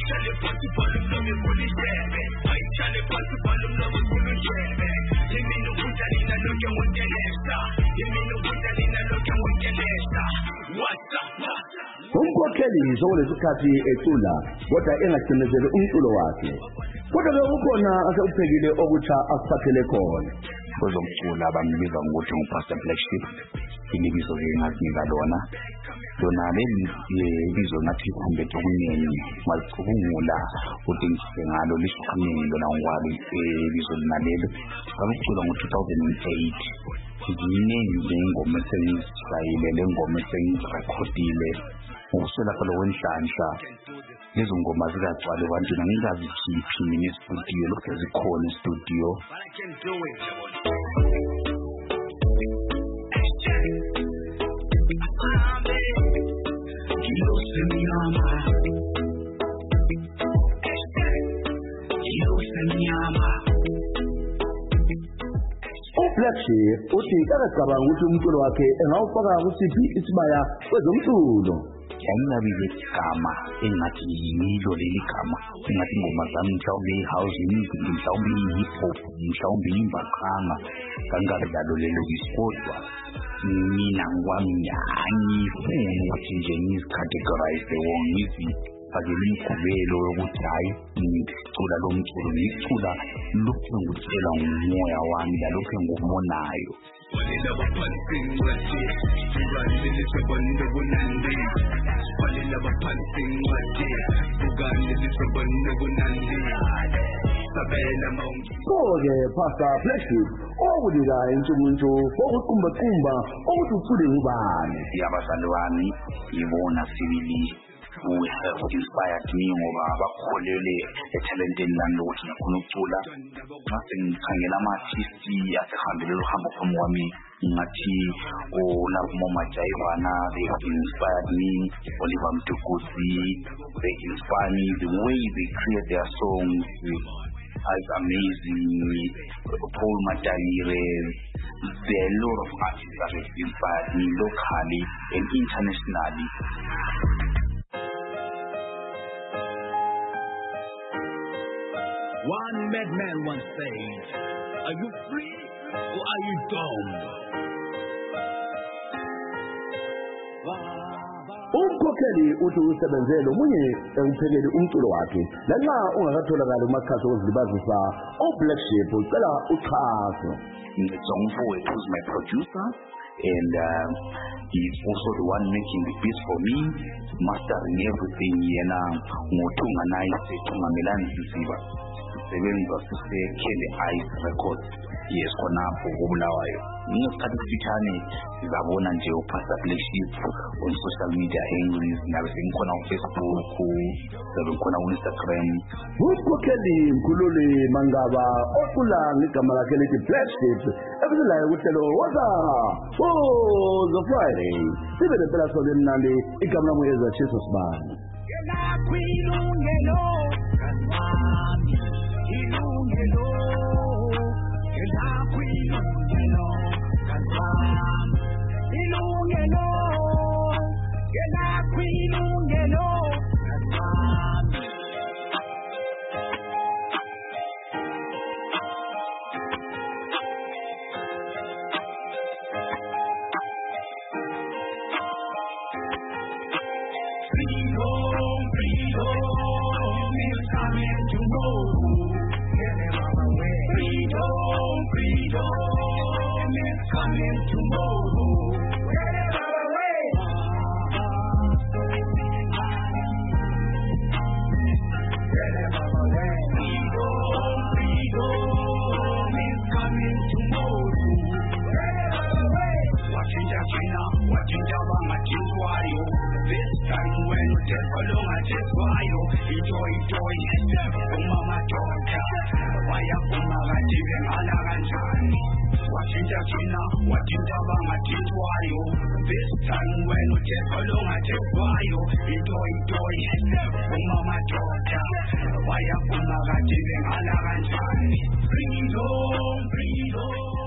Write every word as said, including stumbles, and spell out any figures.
ayishale phansi bhala umlomo ekulishebe ayishale phansi bhala umlomo ekulishebe yimina ukudlala nalokho ngontelesa yimina ukudlala nalokho ngontelesa what's up umkhokheli sokulesikhathi ecula kodwa engacimezeli umculo wakhe kodwa ke ukhona asewuphekile okutsha akuphathele khona kwezomculo abambiza ngokuthi ngupastor Black Sheep ilibizo engazinika lona lona leli ibizo ngathi kumbe okuningi malicubungula ukuthi ngalo lisiqhinile lona ngwali ibizo linalelo ngicula ngo two thousand eight iziningi ingoma esengizishayile lengoma esengizikhodile ukusela phela wenhlanhla lezo ngoma zikagcwale bantwini ngingazi khiphi mini studio lokho zikhona studio uBlack Sheep uthi akacabanga ukuthi umculo wakhe engawufaka kusiphi isibaya kwezomculo yayingabize igama engathi yilo leli gama engathi ingoma zami mhlawumbe i-house music mhlawumbe i-hip hop mhlawumbe imbaqanga kangalalo lelo kodwa mina ngwami angifuni ukuthi nje ngizicategorize wonke akele imkhubelo yokuthi hayi ngicula lo mculo ngicula lokhu ngicela ngomoya wami lalokho engumonayo Palila baphansi ngwathi Sibani lisabani bunandi Palila baphansi ngwathi Bugani lisabani bunandi Sabela maungi Koke Pastor Black Sheep okudika insumuntu okuqumba qumba okuthi ucule ngubani yabazali bami ibona sibili who have inspired me ngoba bakholele etalenteni lami lokuthi ngifuna ukucula ngase ngikhangela ama-artist asehambele uhambo phambi kwami ngathi Love Mama Jaivana they have inspired me Oliver Mtukudzi they inspire me the way they create their songs is amazing Paul Matayire there are a lot of artists that have inspired me locally and internationally. One madman once said, are you free or are you dumb? Umkhokheli uthi usebenzele omunye umphekeli umculo wakhe lanxa ungakatholakala umakhasi wozilibazisa uBlack Sheep ucela uchazo. Ngizongfo who's my producer and uh, he's also the one making the beats for me, mastering everything yena ngothunga naye sethunga melani sisiba sebenza sise Kelly Ice Records yes khonapho kubulawayo ngesikhathi esifitshane sizabona nje uPastor Black Sheep on social media angles ngabe sengikhona ku Facebook ngabe ngikhona ku Instagram umkhokheli mkhululi Mangaba ocula ngegama lakhe lithi Black Sheep ebizelayo kuhlelo waza oh the Friday sibe lempela solo emnandi igama lami ezachiso sibani yena kwilungelo kanwami ilungelo yena kwilungelo kanwami ilungelo yena kwilungelo kanwami Enjoy, enjoy, umama toka, waya kumagative malakanjani. Wachinja china, wachinja bangatitwayo. This time when you take along at your bio, enjoy, enjoy, umama toka, waya kumagative malakanjani. Bring it on, bring it on.